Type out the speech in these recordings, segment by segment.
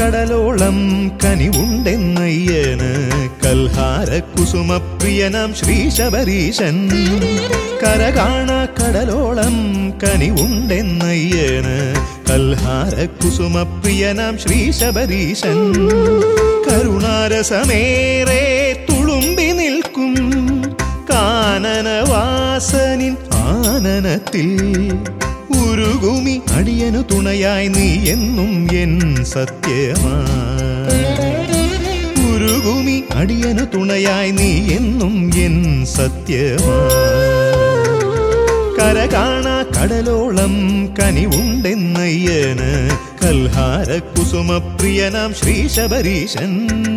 കടലോളം കനിവുണ്ടെന്നയ്യന് കൽഹാര കുസുമപ്രിയനാം ശ്രീ ശബരീശൻ. കരകാണ കടലോളം കനിവുണ്ടെന്നയ്യന് കൽഹാര കുസുമപ്രിയനാം ശ്രീ ശബരീശൻ. കരുണാരസമേറെ തുളുമ്പി നിൽക്കും കാനനവാസനിൻ ആനനത്തിൽ ഉരുകുമി അടിയനു തുണയായി നീ എന്നും എൻ സത്യമായി. ഉരുകുമി അടിയനു തുണയായി നീ എന്നും എൻ സത്യമായി. കരകാണ കടലോളം കനിവുണ്ടെന്നയ്യന് കൽഹാര കുസുമപ്രിയനാം ശ്രീ ശബരീശൻ.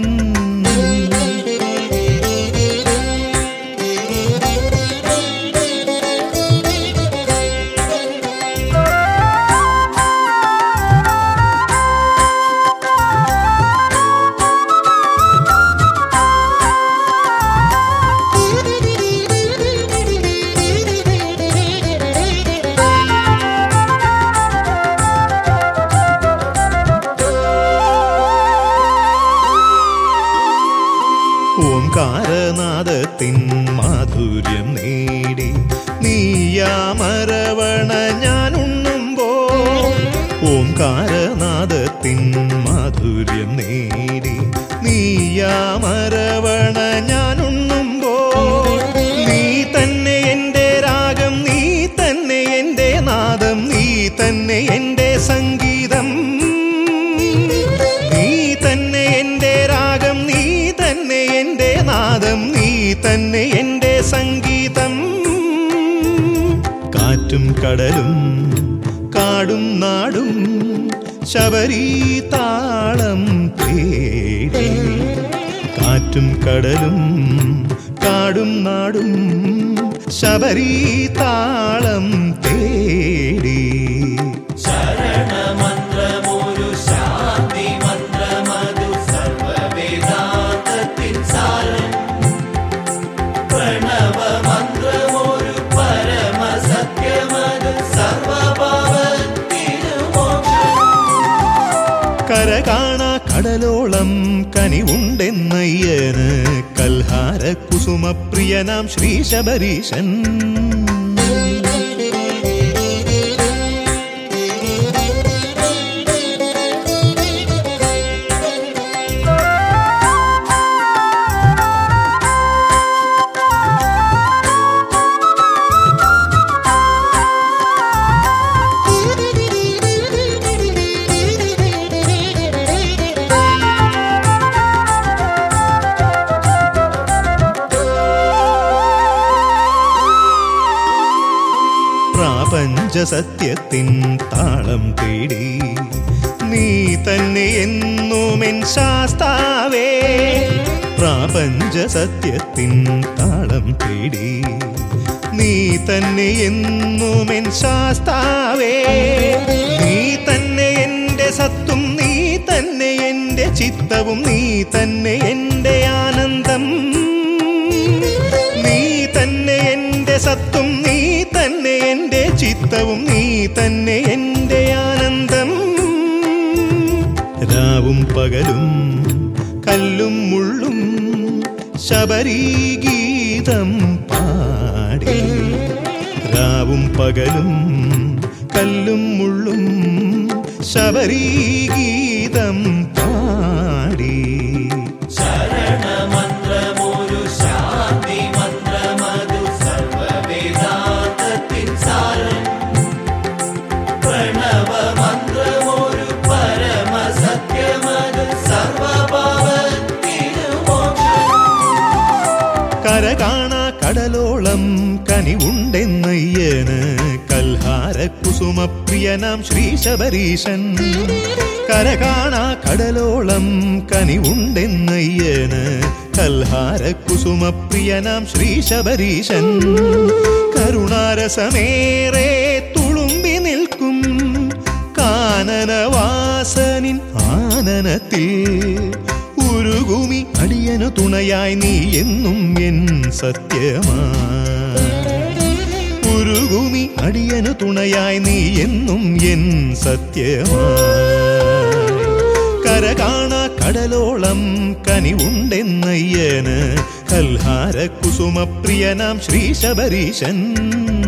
ഓംകാരനാദത്തിൻ മാധുര്യം നേടി നീയാമരവണ ഞാനുണ്ണുമ്പോൾ. ഓംകാരനാദത്തിൻ മാധുര്യം നേടി നീയാമരവണ ഞാനുണ്ണുമ്പോൾ. നീ തന്നെ എൻ്റെ രാഗം, നീ തന്നെ എൻ്റെ നാദം, നീ തന്നെ എൻ്റെ സംഗീതം. നീ തന്നെ എൻ്റെ രാഗം, നീ തന്നെ എൻ്റെ നാദം, നീ തന്നെ എൻ്റെ സംഗീതം. കാറ്റും കടലും കാടും നാടും ശബരീ താളം തേടി. കാറ്റും കടലും കാടും നാടും ശബരീ താളം തേടി. ശരണമന്ത്രമൊരു ശാന്തി മന്ത്രമതു സർവവേദാന്തത്തിൻ സാരം. പ്രണവമന്ത്രമൊരു പരമസത്യമതു സർവപാപത്തിനു മോക്ഷം. കരകാണ കടലോളം കനിവുണ്ടെന്നയ്യന് കൽഹാര കുസുമപ്രിയനാം ശ്രീ ശബരീശൻ. പഞ്ചസത്യത്തിൻ താളം തേടി നീ തന്നെ എന്നുമെൻ ശാസ്താവേ. പ്രാപഞ്ചസത്യത്തിൻ താളം തേടി നീ തന്നെ എന്നുമെൻ ശാസ്താവേ. നീ തന്നെ എൻ്റെ സത്തും, നീ തന്നെ എൻ്റെ ചിത്തവും, നീ തന്നെ എൻ്റെ ആനന്ദം. നീ തന്നെ എൻ്റെ സത്തും, നീ തന്നെ എൻ്റെ ചിത്തവും, നീ തന്നെ എൻ്റെ ആനന്ദം. രാവും പകലും കല്ലും മുള്ളും ശബരീ ഗീതം പാടി. രാവും പകലും കല്ലും മുള്ളും ശബരീ ഗീതം പാടി. ശരണമന്ത്രമൊരു ശാന്തി മന്ത്രമതു സർവവേദാന്തത്തിൻ സാരം. പ്രണവമന്ത്രമൊരു പരമസത്യമതു സർവപാപത്തിനു മോക്ഷം. കരകാണ കടലോളം കനിവുണ്ടെന്നയ്യന് കൽഹാര കുസുമപ്രിയനാം ശ്രീ ശബരീശൻ. കരകാണ കടലോളം കനിവുണ്ടെന്നയ്യന് കൽഹാര കുസുമപ്രിയനാം ശ്രീ ശബരീശൻ. കരുണാരസമേറെ തുളുമ്പി നിൽക്കും കാനനവാസനിൻ ആനനത്തിൽ ഉരുകുമി അടിയനു തുണയായി നീ എന്നും എൻ സത്യമായി. ഉരുകുമി അടിയനു തുണയായി നീ എന്നും എൻ സത്യമായി. കര കാണാ കടലോളം കനിവുണ്ടെന്നയ്യന് കൽഹാര കുസുമപ്രിയനാം ശ്രീ ശബരീശൻ